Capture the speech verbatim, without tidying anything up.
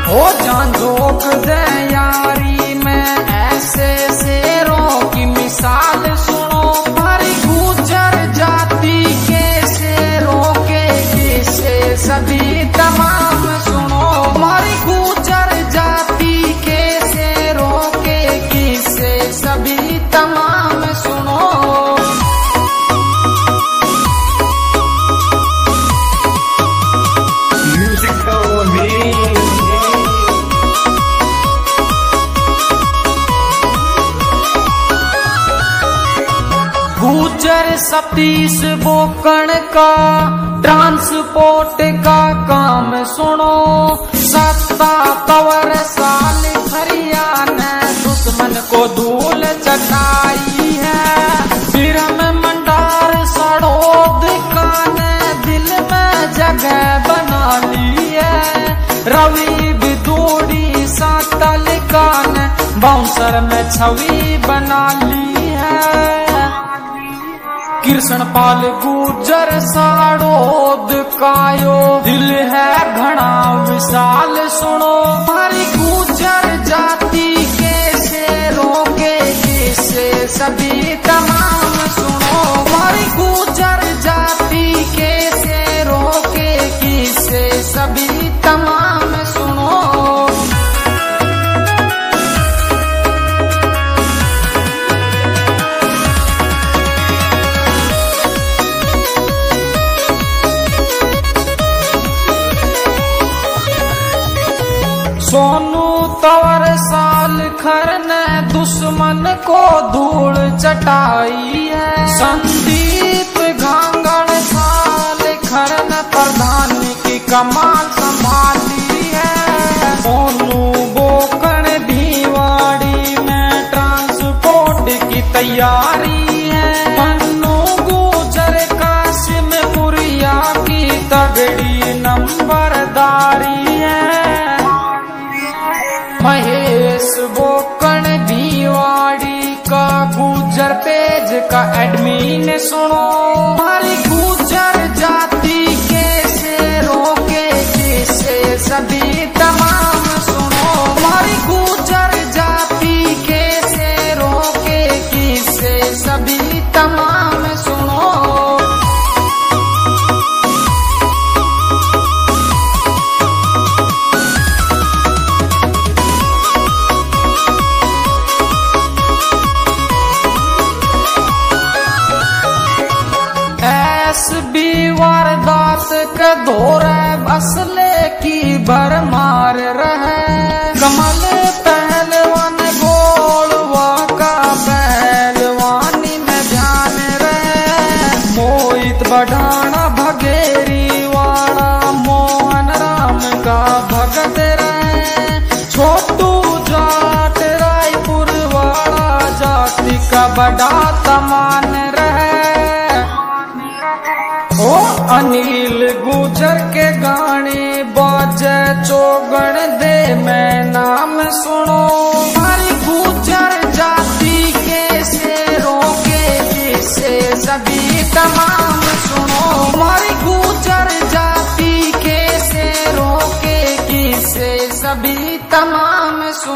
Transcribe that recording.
हो जान जोक दे यारी में ऐसे शेरों की मिसाल सुनो। हमारी गुजर जाति के शेरों के किस्से सभी तमाम सुनो। हमारी गुजर जाति के शेरों के किस्से सभी तमाम सुनो। गुजर सतीश बोकण का ट्रांसपोर्ट का काम सुनो। सत्ता तवर साल हरियाणा दुश्मन को धूल चटाई है। फिर में मंडार सड़ोद का ने दिल में जगह बना ली है। रवि बिदूड़ी सातल का ने बाउंसर में छवि बना ली है। कृष्ण पाल गुजर साड़ोद कायो दिल है घना विशाल सुनो। हमारी गुजर जाति के शेरों के किस्से सभी तमाम सुनो। हमारी गुजर जाति के शेरों के किस्से सभी तमाम सुनो। सोनू तवर साल खर ने दुश्मन को धूल चटाई है। संदीप घांगड़ साल खर ने प्रधान की कमान संभाली है। सोनू बोकण भिवाड़ी में ट्रांसपोर्ट की तैयारी है। मन्नू गुजर कासिमपुरिया की तगड़ी नंबरदारी है। महेश बोकण भिवाड़ी का गुजर पेज का एडमिन सुनो। हमारी गुजर जाति के शेरों के किस्से सभी तमाम सुनो। हमारी गुजर जाति के शेरों के किस्से सभी तमाम सुनो। वारदात के धोरे असले की भरमार रहे। कमल पहलवान गोलवा का पहलवानी में ध्यान रहे। मोहित बढ़ाना भगेरी वाला मोहन राम का भगत रहे। छोटू जाट रायपुर वाला जाति का बड़ा तमान रहे। ओ अनिल गुजर के गाने बाजे चौगण दे मैं नाम सुनो। हमारी गुजर जाति के शेरों के किस्से सभी तमाम सुनो। हमारी गुजर जाति के शेरों के किस्से सभी तमाम सुनो।